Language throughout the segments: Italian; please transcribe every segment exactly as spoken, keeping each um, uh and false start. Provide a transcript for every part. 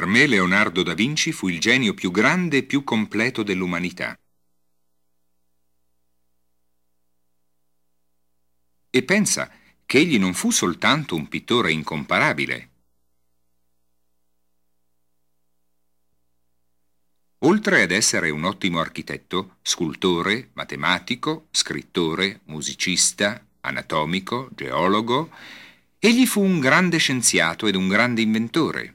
me Leonardo da Vinci fu il genio più grande e più completo dell'umanità. E pensa che egli non fu soltanto un pittore incomparabile. Oltre ad essere un ottimo architetto, scultore, matematico, scrittore, musicista, anatomico, geologo, egli fu un grande scienziato ed un grande inventore.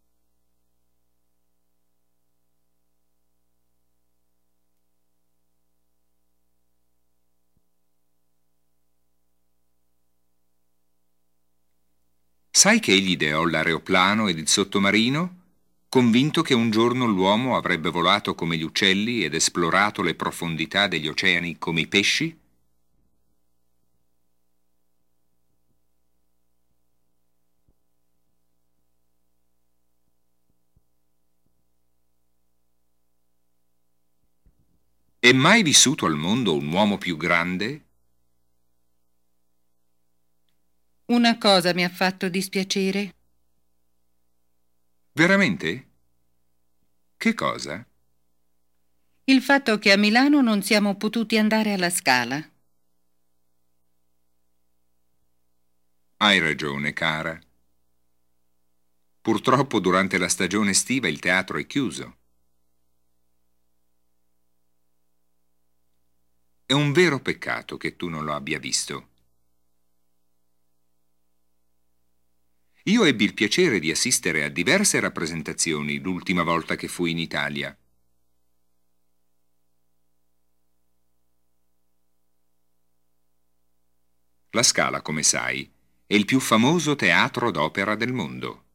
Sai che egli ideò l'aeroplano ed il sottomarino, convinto che un giorno l'uomo avrebbe volato come gli uccelli ed esplorato le profondità degli oceani come i pesci? È mai vissuto al mondo un uomo più grande? Una cosa mi ha fatto dispiacere. Veramente? Che cosa? Il fatto che a Milano non siamo potuti andare alla Scala. Hai ragione, cara. Purtroppo durante la stagione estiva il teatro è chiuso. È un vero peccato che tu non lo abbia visto. Io ebbi il piacere di assistere a diverse rappresentazioni l'ultima volta che fui in Italia. La Scala, come sai, è il più famoso teatro d'opera del mondo.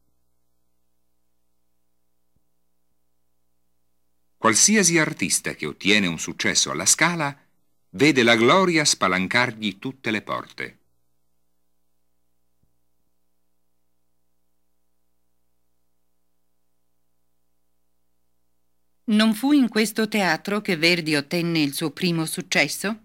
Qualsiasi artista che ottiene un successo alla Scala vede la gloria spalancargli tutte le porte. Non fu in questo teatro che Verdi ottenne il suo primo successo?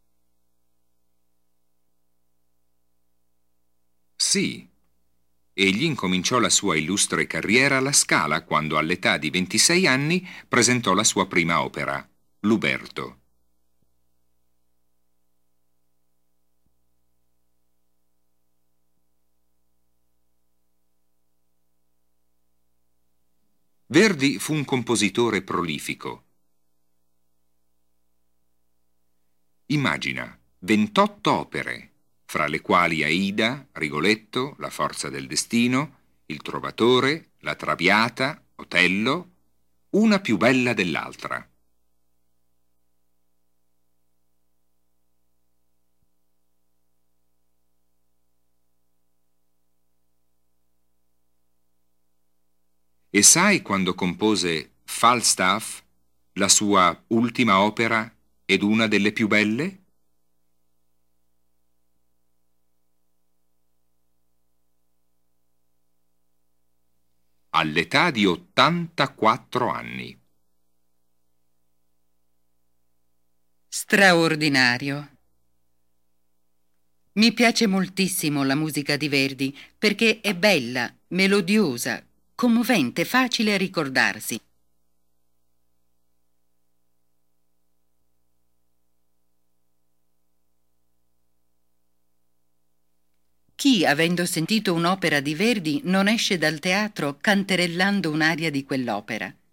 Sì, egli incominciò la sua illustre carriera alla Scala quando all'età di ventisei anni presentò la sua prima opera, L'Uberto. Verdi fu un compositore prolifico. Immagina ventotto opere, fra le quali Aida, Rigoletto, La forza del destino, Il Trovatore, La Traviata, Otello, una più bella dell'altra. E sai quando compose Falstaff, la sua ultima opera ed una delle più belle? All'età di ottantaquattro anni. Straordinario. Mi piace moltissimo la musica di Verdi perché è bella, melodiosa, commovente, facile a ricordarsi. Chi, avendo sentito un'opera di Verdi, non esce dal teatro canterellando un'aria di quell'opera?